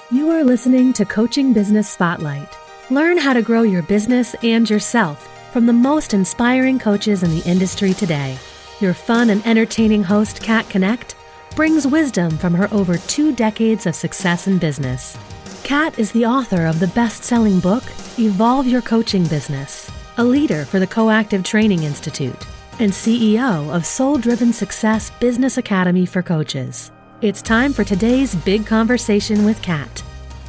You are listening to Coaching Business Spotlight. Learn how to grow your business and yourself from the most inspiring coaches in the industry today. Your fun and entertaining host, Kat Connect, brings wisdom from her over 2 decades of success in business. Kat is the author of the best-selling book, Evolve Your Coaching Business, a leader for the Coactive Training Institute, and CEO of Soul Driven Success Business Academy for Coaches. It's time for today's big conversation with Kat.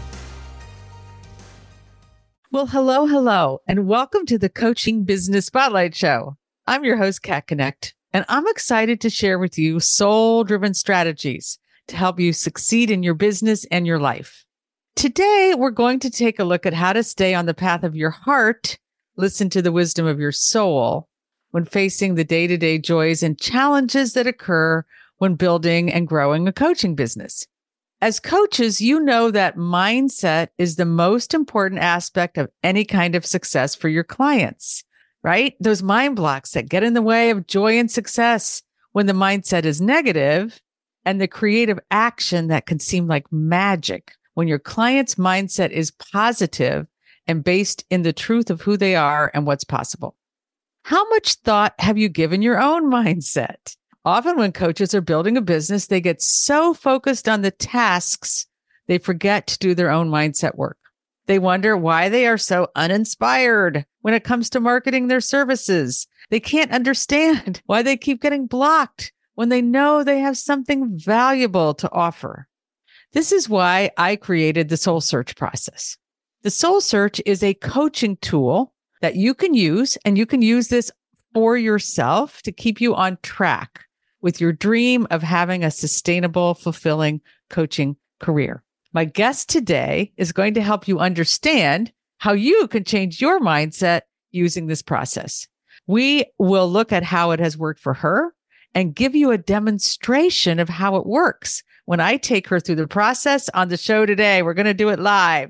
Well, hello, and welcome to the Coaching Business Spotlight Show. I'm your host, Kat Connect, and I'm excited to share with you soul-driven strategies to help you succeed in your business and your life. Today, we're going to take a look at how to stay on the path of your heart, listen to the wisdom of your soul when facing the day-to-day joys and challenges that occur when building and growing a coaching business. As coaches, you know that mindset is the most important aspect of any kind of success for your clients, right? Those mind blocks that get in the way of joy and success when the mindset is negative, and the creative action that can seem like magic when your client's mindset is positive and based in the truth of who they are and what's possible. How much thought have you given your own mindset? Often when coaches are building a business, they get so focused on the tasks, they forget to do their own mindset work. They wonder why they are so uninspired when it comes to marketing their services. They can't understand why they keep getting blocked when they know they have something valuable to offer. This is why I created the Soul Search process. The Soul Search is a coaching tool that you can use, and you can use this for yourself to keep you on track with your dream of having a sustainable, fulfilling coaching career. My guest today is going to help you understand how you can change your mindset using this process. We will look at how it has worked for her and give you a demonstration of how it works when I take her through the process on the show today. We're going to do it live.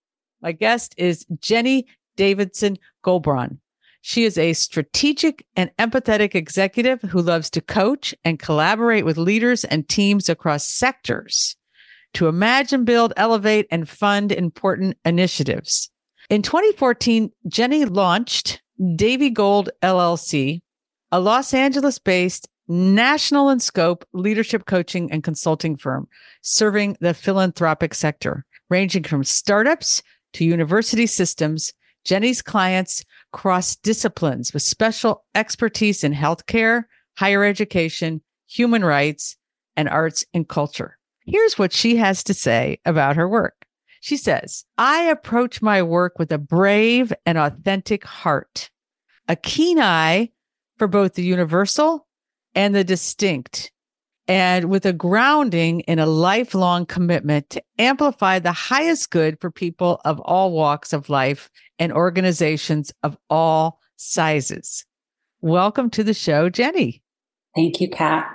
My guest is Jenny Davidson Goulbron. She is a strategic and empathetic executive who loves to coach and collaborate with leaders and teams across sectors to imagine, build, elevate, and fund important initiatives. In 2014, Jenny launched Davy Gold LLC, a Los Angeles-based national in scope leadership coaching and consulting firm serving the philanthropic sector, ranging from startups to university systems. Jenny's clients cross disciplines with special expertise in healthcare, higher education, human rights, and arts and culture. Here's what she has to say about her work. She says, I approach my work with a brave and authentic heart, a keen eye for both the universal and the distinct, and with a grounding in a lifelong commitment to amplify the highest good for people of all walks of life and organizations of all sizes. Welcome to the show, Jenny. Thank you, Kat.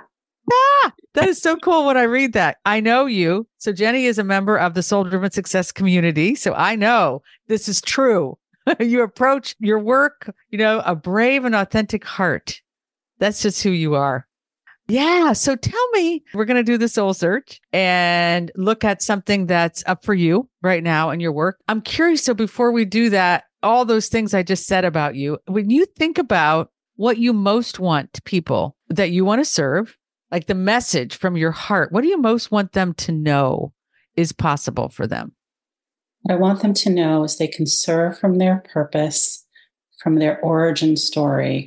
That is so cool when I read that. I know you. So Jenny is a member of the Soul Driven Success community. So I know this is true. You approach your work, a brave and authentic heart. That's just who you are. Yeah. So tell me, we're going to do the Soul Search and look at something that's up for you right now in your work. I'm curious. So before we do that, all those things I just said about you, when you think about what you most want people that you want to serve, like the message from your heart, what do you most want them to know is possible for them? What I want them to know is they can serve from their purpose, from their origin story.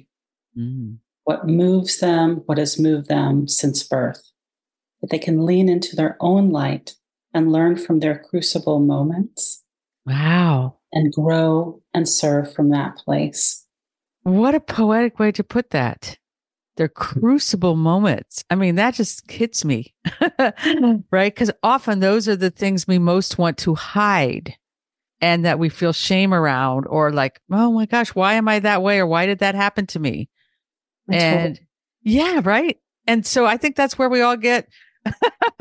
What moves them, what has moved them since birth, that they can lean into their own light and learn from their crucible moments. Wow. And grow and serve from that place. What a poetic way to put that. Their crucible moments. I mean, that just hits me, right? Because often those are the things we most want to hide and that we feel shame around, or like, oh my gosh, why am I that way? Or why did that happen to me? And yeah, right. And so I think that's where we all get, I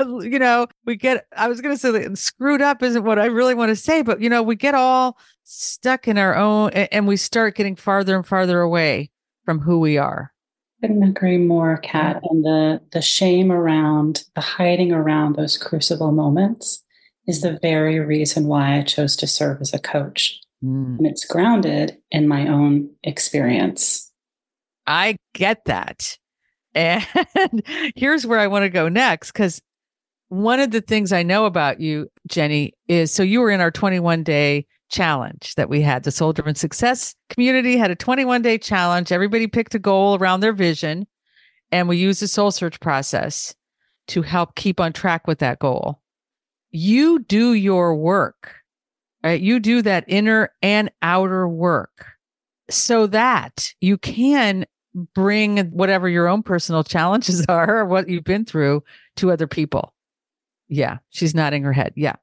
was going to say that screwed up isn't what I really want to say, but we get all stuck in our own, and we start getting farther and farther away from who we are. Couldn't agree more, Kat. And the shame around, the hiding around those crucible moments is the very reason why I chose to serve as a coach. And it's grounded in my own experience. I get that. And here's where I want to go next, because one of the things I know about you, Jenny, is so you were in our 21-day challenge that we had. The Soul Driven Success community had a 21-day challenge. Everybody picked a goal around their vision, and we used the soul search process to help keep on track with that goal. You do your work, right? You do that inner and outer work so that you can bring whatever your own personal challenges are, or what you've been through, to other people. Yeah, she's nodding her head. Yeah,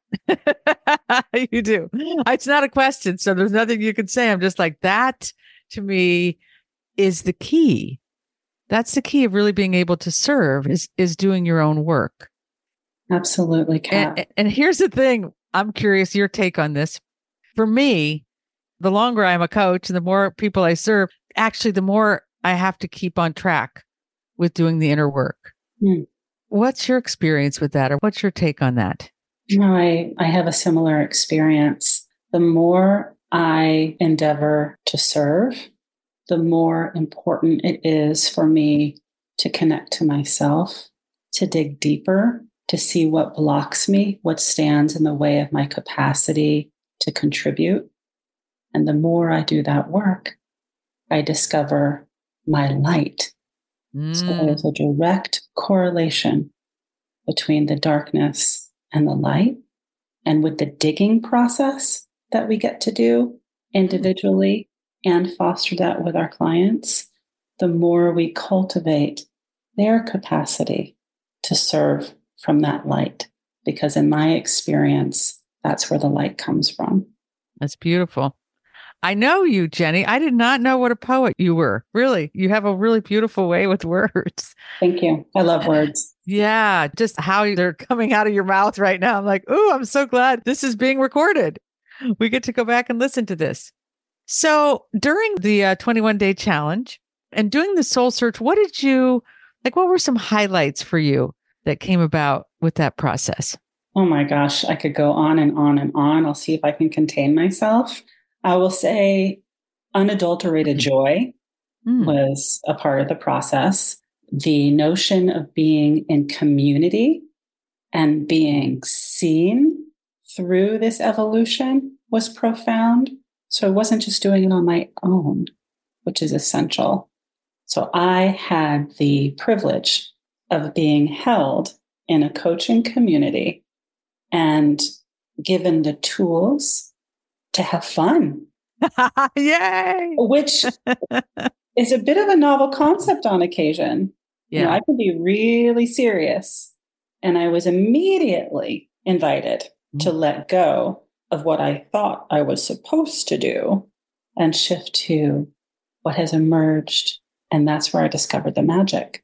you do. It's not a question, so there's nothing you can say. I'm just like, that to me is the key. That's the key of really being able to serve, is doing your own work. Absolutely, Kat. And here's the thing. I'm curious your take on this. For me, the longer I'm a coach and the more people I serve, actually, the more I have to keep on track with doing the inner work. What's your experience with that, or what's your take on that? I have a similar experience. The more I endeavor to serve, the more important it is for me to connect to myself, to dig deeper, to see what blocks me, what stands in the way of my capacity to contribute. And the more I do that work, I discover my light. So there's a direct correlation between the darkness and the light. And with the digging process that we get to do individually and foster that with our clients, the more we cultivate their capacity to serve from that light. Because in my experience, that's where the light comes from. That's beautiful. I know you, Jenny. I did not know what a poet you were. Really, you have a really beautiful way with words. Thank you. I love words. Yeah, just how they're coming out of your mouth right now. I'm like, oh, I'm so glad this is being recorded. We get to go back and listen to this. So during the 21-day challenge and doing the soul search, what were some highlights for you that came about with that process? Oh my gosh, I could go on and on and on. I'll see if I can contain myself. I will say unadulterated joy was a part of the process. The notion of being in community and being seen through this evolution was profound. So I wasn't just doing it on my own, which is essential. So I had the privilege of being held in a coaching community and given the tools to have fun. Yay! Which is a bit of a novel concept on occasion. Yeah. You know, I can be really serious. And I was immediately invited to let go of what I thought I was supposed to do and shift to what has emerged. And that's where I discovered the magic.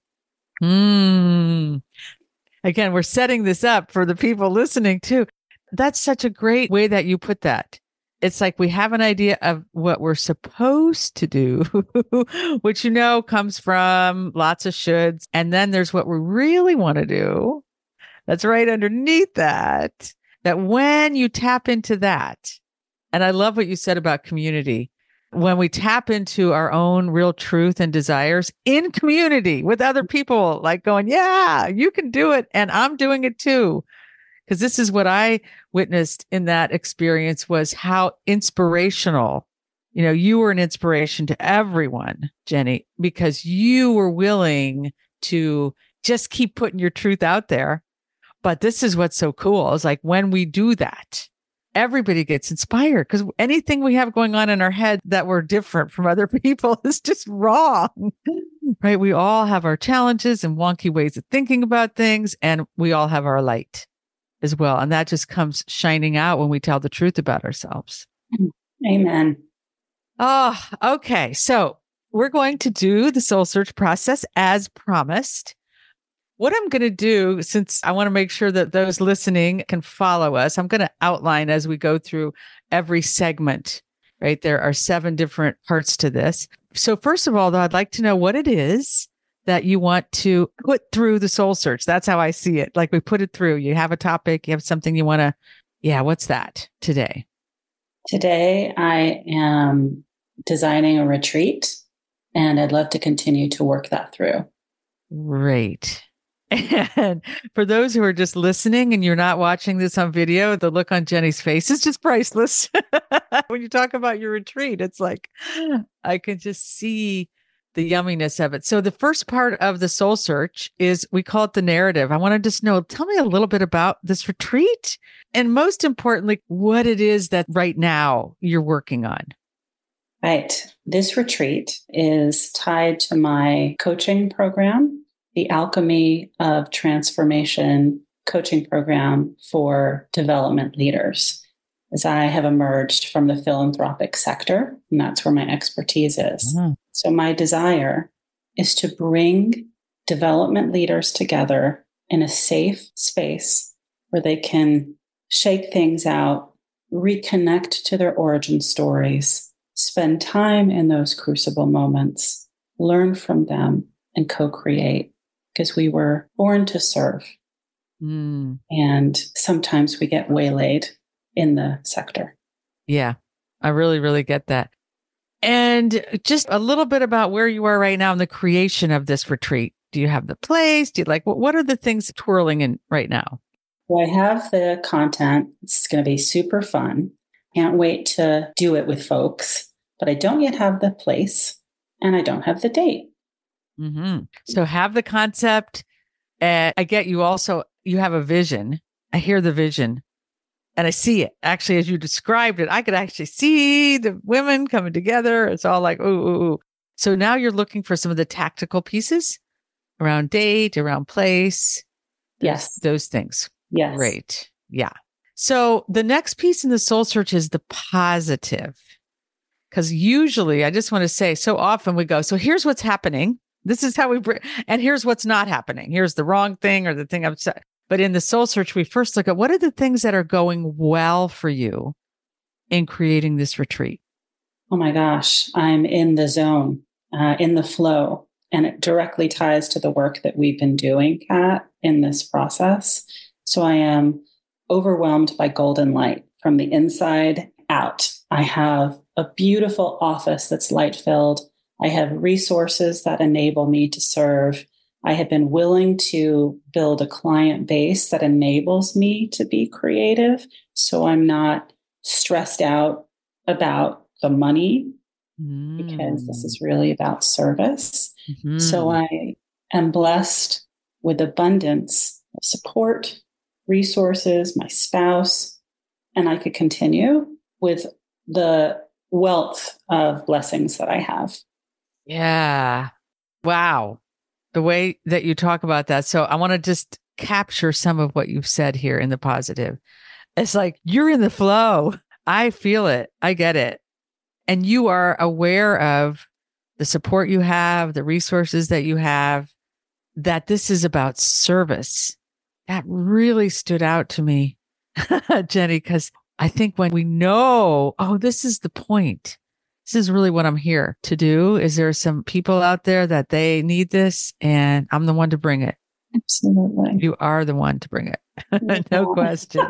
Again, we're setting this up for the people listening too. That's such a great way that you put that. It's like we have an idea of what we're supposed to do, which, comes from lots of shoulds. And then there's what we really want to do. That's right underneath that when you tap into that, and I love what you said about community, when we tap into our own real truth and desires in community with other people, like going, yeah, you can do it. And I'm doing it too. Because this is what I witnessed in that experience, was how inspirational, you were an inspiration to everyone, Jenny, because you were willing to just keep putting your truth out there. But this is what's so cool. It's like when we do that, everybody gets inspired, because anything we have going on in our head that we're different from other people is just wrong, right? We all have our challenges and wonky ways of thinking about things, and we all have our light as well. And that just comes shining out when we tell the truth about ourselves. Amen. Oh, okay. So we're going to do the soul search process as promised. What I'm going to do, since I want to make sure that those listening can follow us, I'm going to outline as we go through every segment, right? There are 7 different parts to this. So first of all, though, I'd like to know what it is that you want to put through the soul search. That's how I see it. Like we put it through. You have a topic, you have something you want to Yeah. What's that today? Today, I am designing a retreat, and I'd love to continue to work that through. Great. And for those who are just listening and you're not watching this on video, the look on Jenny's face is just priceless. When you talk about your retreat, it's like, I can just see the yumminess of it. So the first part of the soul search is, we call it the narrative. I wanted to know, tell me a little bit about this retreat, and most importantly, what it is that right now you're working on. Right. This retreat is tied to my coaching program, the Alchemy of Transformation coaching program for development leaders, as I have emerged from the philanthropic sector, and that's where my expertise is. Mm-hmm. So my desire is to bring development leaders together in a safe space where they can shake things out, reconnect to their origin stories, spend time in those crucible moments, learn from them, and co-create, because we were born to serve. And sometimes we get waylaid in the sector. Yeah, I really, really get that. And just a little bit about where you are right now in the creation of this retreat. Do you have the place? Do you what are the things twirling in right now? Well, I have the content. It's going to be super fun. Can't wait to do it with folks, but I don't yet have the place and I don't have the date. Mm-hmm. So have the concept. And I get you also, you have a vision. I hear the vision. And I see it. Actually, as you described it, I could actually see the women coming together. It's all like, ooh, ooh, ooh. So now you're looking for some of the tactical pieces around date, around place. Yes. Those things. Yes. Great. Yeah. So the next piece in the soul search is the positive. Because usually, I just want to say, so often we go, so here's what's happening. This is how we bring, and here's what's not happening. Here's the wrong thing or the thing I'm saying. But in the soul search, we first look at what are the things that are going well for you in creating this retreat? Oh my gosh, I'm in the zone, in the flow. And it directly ties to the work that we've been doing, Kat, in this process. So I am overwhelmed by golden light from the inside out. I have a beautiful office that's light filled. I have resources that enable me to serve. I have been willing to build a client base that enables me to be creative. So I'm not stressed out about the money, because this is really about service. Mm-hmm. So I am blessed with abundance of support, resources, my spouse, and I could continue with the wealth of blessings that I have. Yeah. Wow. The way that you talk about that. So I want to just capture some of what you've said here in the positive. It's like, you're in the flow. I feel it. I get it. And you are aware of the support you have, the resources that you have, that this is about service. That really stood out to me, Jenny, because I think when we know, oh, this is the point. This is really what I'm here to do. Is there some people out there that they need this, and I'm the one to bring it? Absolutely. You are the one to bring it. No question.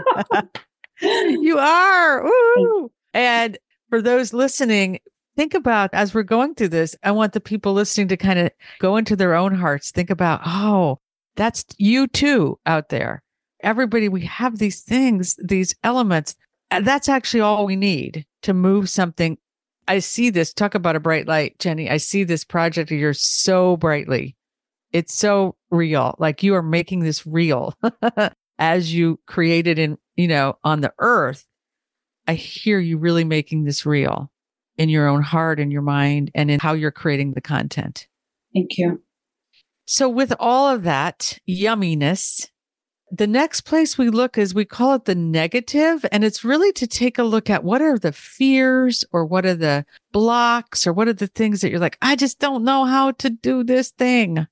You are. Ooh. And for those listening, think about, as we're going through this, I want the people listening to kind of go into their own hearts. Think about, oh, that's you too out there. Everybody, we have these things, these elements. And that's actually all we need to move something. I see this, talk about a bright light, Jenny. I see this project of yours so brightly. It's so real. Like you are making this real as you created in, on the earth. I hear you really making this real in your own heart and your mind and in how you're creating the content. Thank you. So with all of that yumminess, the next place we look is, we call it the negative. And it's really to take a look at what are the fears, or what are the blocks, or what are the things that you're like, I just don't know how to do this thing.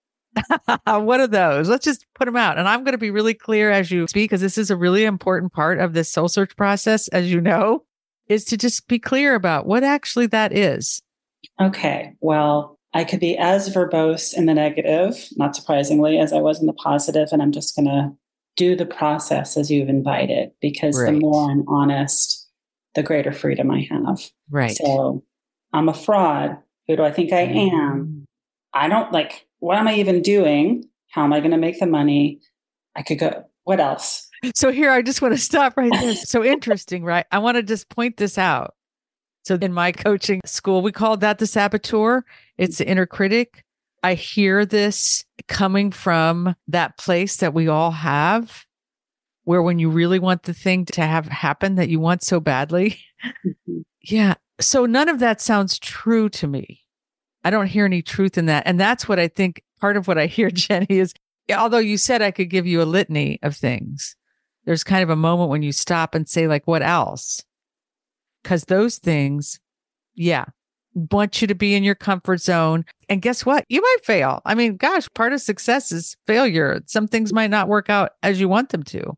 What are those? Let's just put them out. And I'm going to be really clear as you speak, because this is a really important part of this soul search process, as you know, is to just be clear about what actually that is. Okay. Well, I could be as verbose in the negative, not surprisingly, as I was in the positive, and I'm just going to do the process as you've invited, because the Right. more I'm honest, the greater freedom I have. Right. So I'm a fraud. Who do I think I am? I don't what am I even doing? How am I going to make the money? I could go, what else? So here, I just want to stop right there. So interesting, right? I want to just point this out. So in my coaching school, we called that the saboteur. It's the inner critic. I hear this coming from that place that we all have, where when you really want the thing to have happen that you want so badly. Mm-hmm. Yeah. So none of that sounds true to me. I don't hear any truth in that. And that's what I think part of what I hear, Jenny, is although you said I could give you a litany of things, there's kind of a moment when you stop and say, like, what else? Because those things, yeah, want you to be in your comfort zone. And guess what? You might fail. I mean, gosh, part of success is failure. Some things might not work out as you want them to.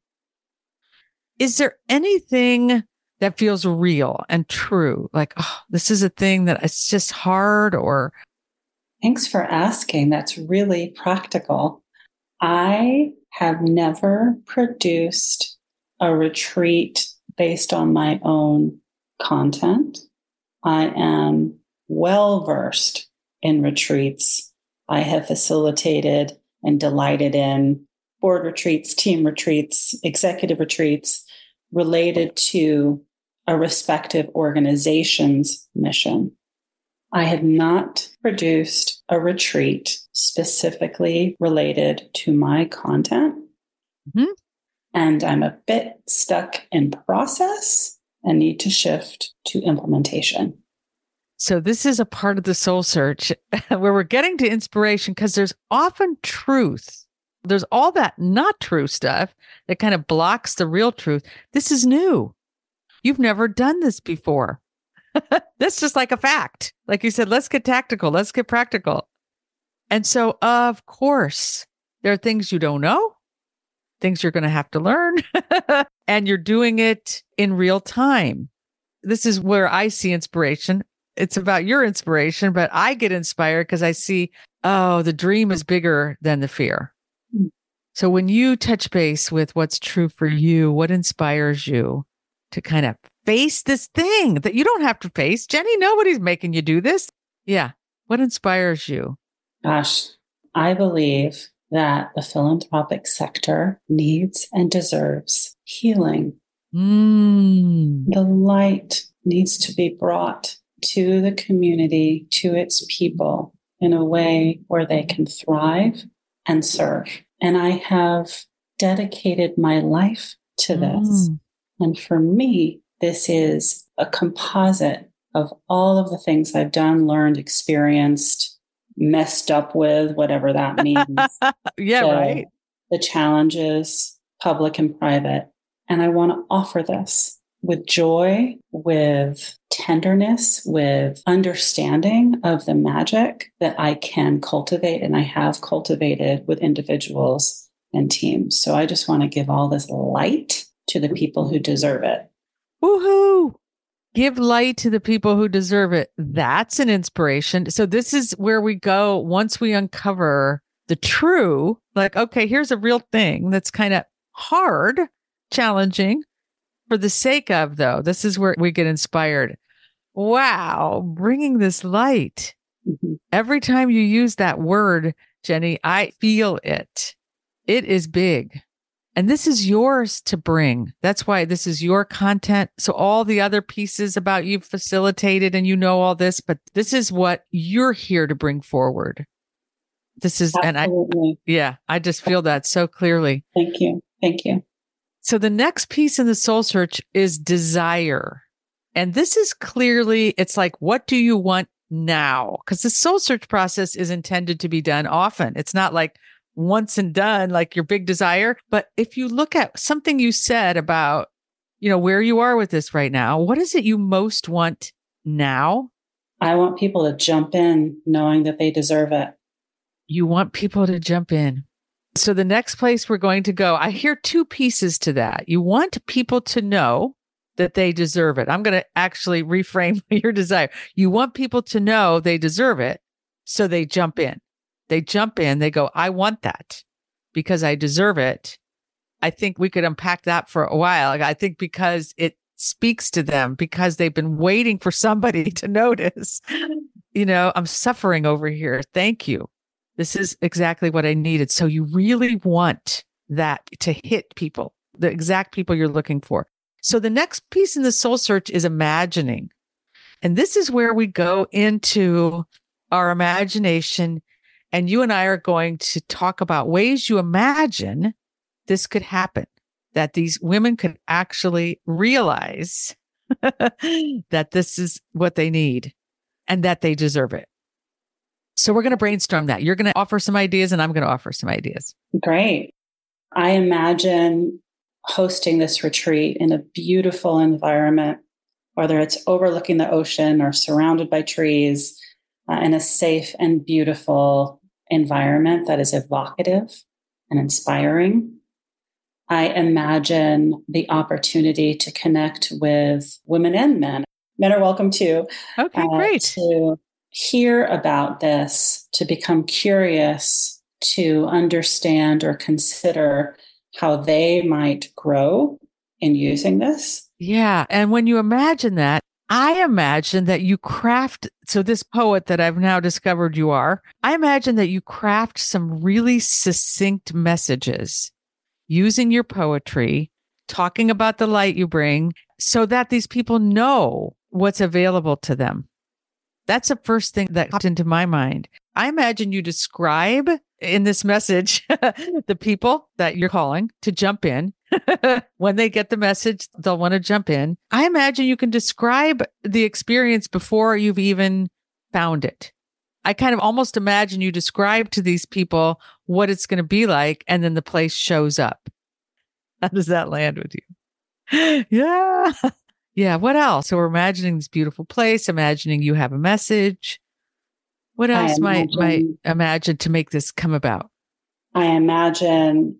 Is there anything that feels real and true? Like, oh, this is a thing that it's just hard or... Thanks for asking. That's really practical. I have never produced a retreat based on my own content. I am well versed in retreats. I have facilitated and delighted in board retreats, team retreats, executive retreats related to a respective organization's mission. I have not produced a retreat specifically related to my content. Mm-hmm. And I'm a bit stuck in process and need to shift to implementation. So this is a part of the soul search where we're getting to inspiration because there's often truth. There's all that not true stuff that kind of blocks the real truth. This is new. You've never done this before. That's just like a fact. Like you said, let's get tactical. Let's get practical. And so, of course, there are things you don't know, things you're going to have to learn, and you're doing it in real time. This is where I see inspiration. It's about your inspiration, but I get inspired because I see, oh, the dream is bigger than the fear. So when you touch base with what's true for you, what inspires you to kind of face this thing that you don't have to face? Jenny, nobody's making you do this. Yeah. What inspires you? Gosh, I believe that the philanthropic sector needs and deserves healing. The light needs to be brought to the community, to its people, in a way where they can thrive and serve. And I have dedicated my life to this. And for me, this is a composite of all of the things I've done, learned, experienced, messed up with, whatever that means. Yeah, right. The challenges, public and private. And I want to offer this with joy, with tenderness, with understanding of the magic that I can cultivate and I have cultivated with individuals and teams. So I just want to give all this light to the people who deserve it. Woohoo! Give light to the people who deserve it. That's an inspiration. So this is where we go once we uncover the true, like, okay, here's a real thing that's kind of hard, challenging for the sake of, though. This is where we get inspired. Wow, bringing this light. Mm-hmm. Every time you use that word, Jenny, I feel it. It is big. And this is yours to bring. That's why this is your content. So all the other pieces about you facilitated and you know all this, but this is what you're here to bring forward. This is, absolutely. And I just feel that so clearly. Thank you. Thank you. So the next piece in the soul search is desire. And this is clearly, it's like, what do you want now? Because the soul search process is intended to be done often. It's not like once and done, like your big desire. But if you look at something you said about, where you are with this right now, what is it you most want now? I want people to jump in knowing that they deserve it. You want people to jump in. So the next place we're going to go, I hear two pieces to that. You want people to know that they deserve it. I'm going to actually reframe your desire. You want people to know they deserve it. So they jump in. They jump in. They go, I want that because I deserve it. I think we could unpack that for a while. I think because it speaks to them, because they've been waiting for somebody to notice, I'm suffering over here. Thank you. This is exactly what I needed. So you really want that to hit people, the exact people you're looking for. So the next piece in the soul search is imagining. And this is where we go into our imagination. And you and I are going to talk about ways you imagine this could happen, that these women could actually realize that this is what they need and that they deserve it. So we're going to brainstorm that. You're going to offer some ideas and I'm going to offer some ideas. Great. I imagine hosting this retreat in a beautiful environment, whether it's overlooking the ocean or surrounded by trees, in a safe and beautiful environment that is evocative and inspiring. I imagine the opportunity to connect with women and men. Men are welcome too. Okay, great. To hear about this, to become curious, to understand or consider how they might grow in using this. Yeah. And when you imagine that, I imagine that you craft. So this poet that I've now discovered you are, I imagine that you craft some really succinct messages using your poetry, talking about the light you bring so that these people know what's available to them. That's the first thing that popped into my mind. I imagine you describe in this message the people that you're calling to jump in. When they get the message, they'll want to jump in. I imagine you can describe the experience before you've even found it. I kind of almost imagine you describe to these people what it's going to be like, and then the place shows up. How does that land with you? Yeah. Yeah. What else? So we're imagining this beautiful place, imagining you have a message. What else might imagine to make this come about? I imagine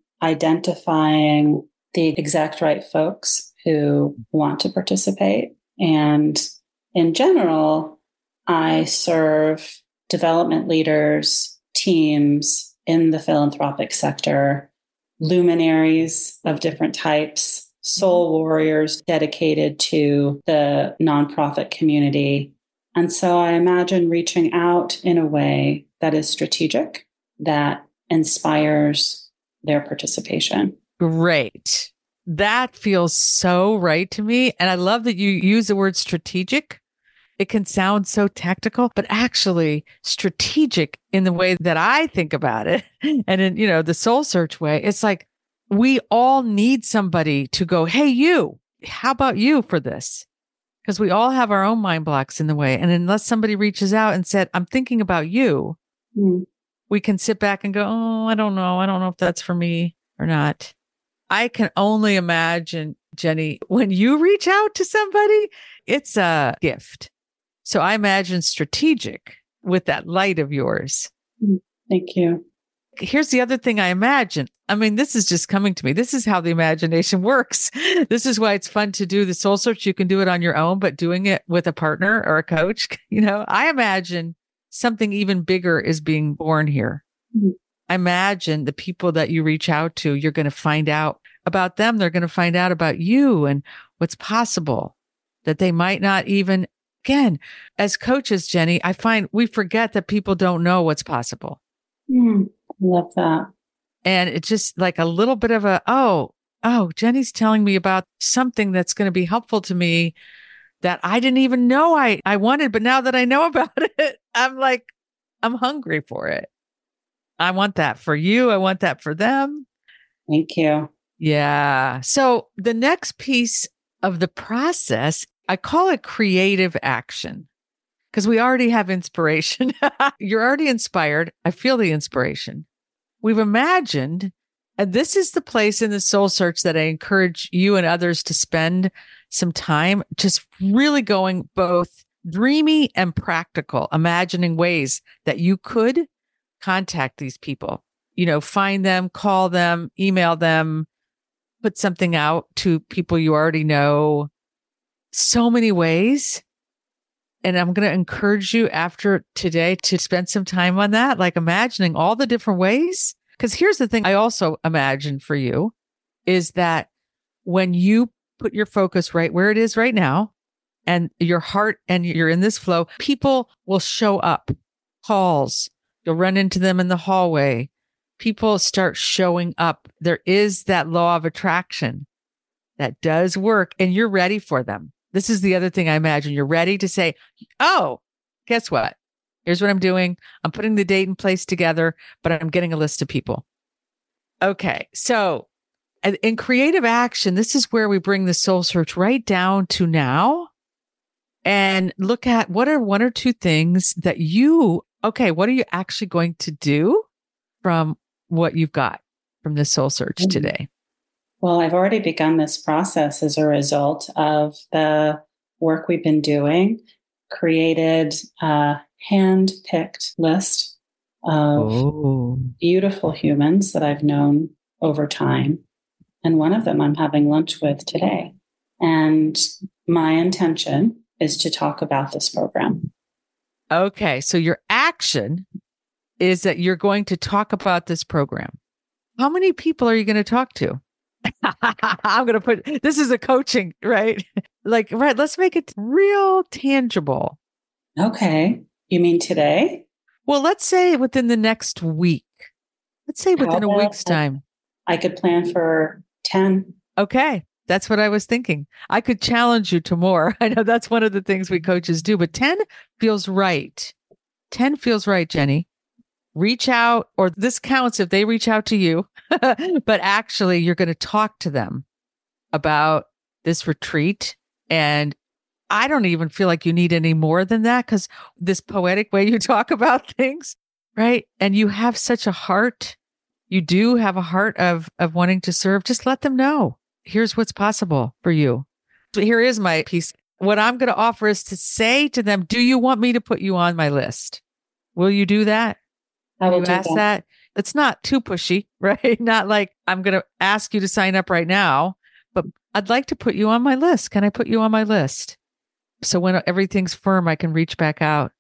identifying the exact right folks who want to participate. And in general, I serve development leaders, teams in the philanthropic sector, luminaries of different types, soul warriors dedicated to the nonprofit community. And so I imagine reaching out in a way that is strategic, that inspires their participation. Great. That feels so right to me. And I love that you use the word strategic. It can sound so tactical, but actually strategic in the way that I think about it. And in, the soul search way, it's like we all need somebody to go, hey, you, how about you for this? Because we all have our own mind blocks in the way. And unless somebody reaches out and said, I'm thinking about you, we can sit back and go, oh, I don't know. I don't know if that's for me or not. I can only imagine, Jenny, when you reach out to somebody, it's a gift. So I imagine strategic with that light of yours. Thank you. Here's the other thing I imagine. I mean, this is just coming to me. This is how the imagination works. This is why it's fun to do the soul search. You can do it on your own, but doing it with a partner or a coach, I imagine something even bigger is being born here. I imagine the people that you reach out to, you're going to find out about them. They're going to find out about you and what's possible that they might not even, again, as coaches, Jenny, I find we forget that people don't know what's possible. I love that. And it's just like a little bit of oh, Jenny's telling me about something that's going to be helpful to me that I didn't even know I wanted. But now that I know about it, I'm hungry for it. I want that for you. I want that for them. Thank you. Yeah. So the next piece of the process, I call it creative action because we already have inspiration. You're already inspired. I feel the inspiration. We've imagined, and this is the place in the soul search that I encourage you and others to spend some time just really going both dreamy and practical, imagining ways that you could contact these people, find them, call them, email them, put something out to people you already know. So many ways. And I'm going to encourage you after today to spend some time on that, like imagining all the different ways. Because here's the thing I also imagine for you is that when you put your focus right where it is right now and your heart and you're in this flow, people will show up. Calls, you'll run into them in the hallway. People start showing up. There is that law of attraction that does work, and you're ready for them. This is the other thing I imagine. You're ready to say, oh, guess what? Here's what I'm doing. I'm putting the date and place together, but I'm getting a list of people. Okay. So in creative action, this is where we bring the soul search right down to now and look at what are one or two things that what are you actually going to do from what you've got from this soul search today? Well, I've already begun this process as a result of the work we've been doing, created a hand-picked list of beautiful humans that I've known over time. And one of them I'm having lunch with today. And my intention is to talk about this program. Okay. So your action is that you're going to talk about this program. How many people are you going to talk to? I'm going to this is a coaching, right? Right. Let's make it real tangible. Okay. You mean today? Well, let's say within the next week. Let's say within a week's time. I could plan for 10. Okay. That's what I was thinking. I could challenge you to more. I know that's one of the things we coaches do, but 10 feels right. 10 feels right, Jenny. Reach out, or this counts if they reach out to you, but actually you're going to talk to them about this retreat. And I don't even feel like you need any more than that, because this poetic way you talk about things, right? And you have such a heart. You do have a heart of wanting to serve. Just let them know. Here's what's possible for you. So here is my piece. What I'm going to offer is to say to them, do you want me to put you on my list? Will you do that? I will do that. It's not too pushy, right? Not like I'm going to ask you to sign up right now, but I'd like to put you on my list. Can I put you on my list? So when everything's firm, I can reach back out.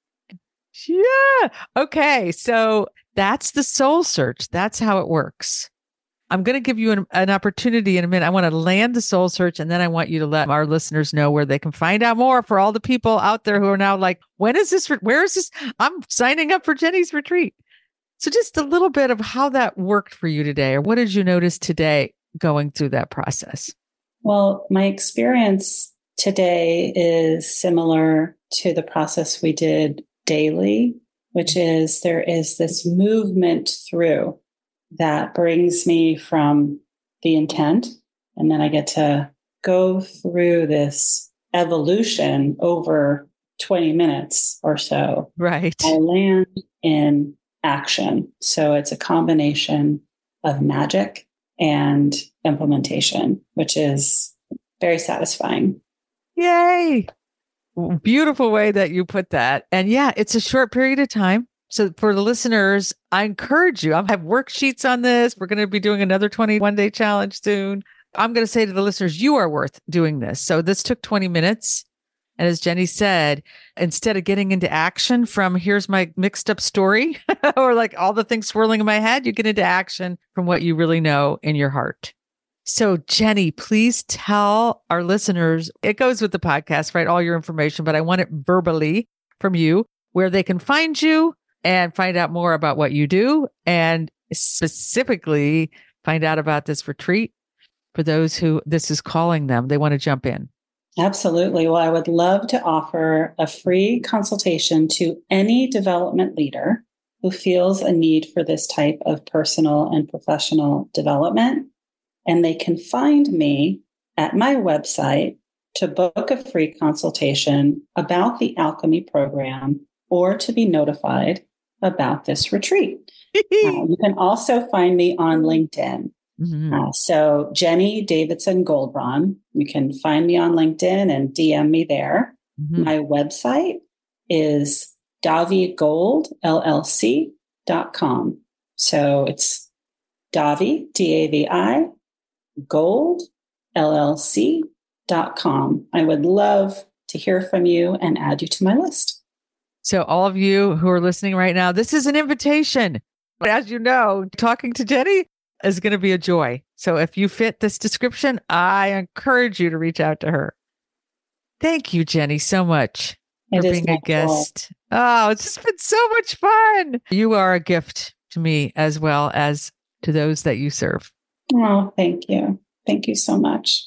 Yeah. Okay. So that's the soul search. That's how it works. I'm going to give you an opportunity in a minute. I want to land the soul search, and then I want you to let our listeners know where they can find out more for all the people out there who are now like, when is this? Where is this? I'm signing up for Jenny's retreat. So just a little bit of how that worked for you today, or what did you notice today going through that process? Well, my experience today is similar to the process we did daily, which is there is this movement through that brings me from the intent, and then I get to go through this evolution over 20 minutes or so. Right. I land in action. So it's a combination of magic and implementation, which is very satisfying. Yay. Beautiful way that you put that. And yeah, it's a short period of time. So for the listeners, I encourage you. I have worksheets on this. We're going to be doing another 21-day challenge soon. I'm going to say to the listeners, you are worth doing this. So this took 20 minutes. And as Jenny said, instead of getting into action from here's my mixed up story or like all the things swirling in my head, you get into action from what you really know in your heart. So Jenny, please tell our listeners, it goes with the podcast, right? All your information, but I want it verbally from you, where they can find you and find out more about what you do, and specifically find out about this retreat for those who this is calling them. They want to jump in. Absolutely. Well, I would love to offer a free consultation to any development leader who feels a need for this type of personal and professional development. And they can find me at my website to book a free consultation about the Alchemy program or to be notified about this retreat. You can also find me on LinkedIn. Mm-hmm. So Jenny Davidson Goldbraun, you can find me on LinkedIn and DM me there. Mm-hmm. My website is davigoldllc.com. So it's Davi, D-A-V-I, Gold, LLC.com. I would love to hear from you and add you to my list. So all of you who are listening right now, this is an invitation. As you know, talking to Jenny, is going to be a joy. So if you fit this description, I encourage you to reach out to her. Thank you, Jenny, so much for being a guest. Oh, it's just been so much fun. You are a gift to me as well as to those that you serve. Oh, thank you. Thank you so much.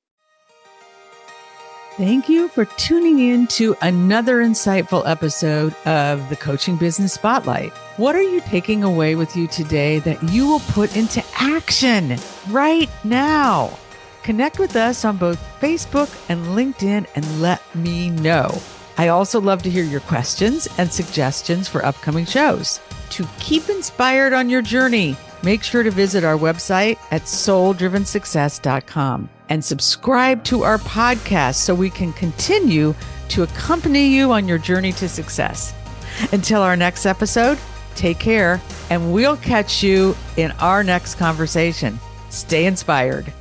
Thank you for tuning in to another insightful episode of the Coaching Business Spotlight. What are you taking away with you today that you will put into action right now? Connect with us on both Facebook and LinkedIn and let me know. I also love to hear your questions and suggestions for upcoming shows. To keep inspired on your journey, make sure to visit our website at souldrivensuccess.com and subscribe to our podcast so we can continue to accompany you on your journey to success. Until our next episode, take care, and we'll catch you in our next conversation. Stay inspired.